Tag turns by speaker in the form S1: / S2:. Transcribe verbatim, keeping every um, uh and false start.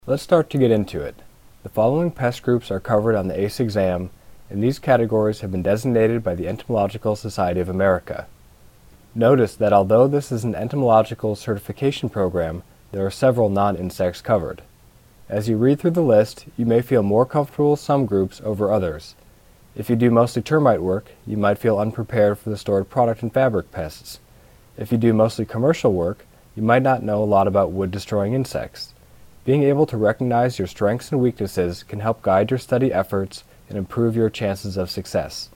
S1: Let's start to get into it. The following pest groups are covered on the A C E exam, and these categories have been designated by the Entomological Society of America. Notice that although this is an entomological certification program, there are several non-insects covered. As you read through the list, you may feel more comfortable with some groups over others. If you do mostly termite work, you might feel unprepared for the stored product and fabric pests. If you do mostly commercial work, you might not know a lot about wood-destroying insects. Being able to recognize your strengths and weaknesses can help guide your study efforts and improve your chances of success.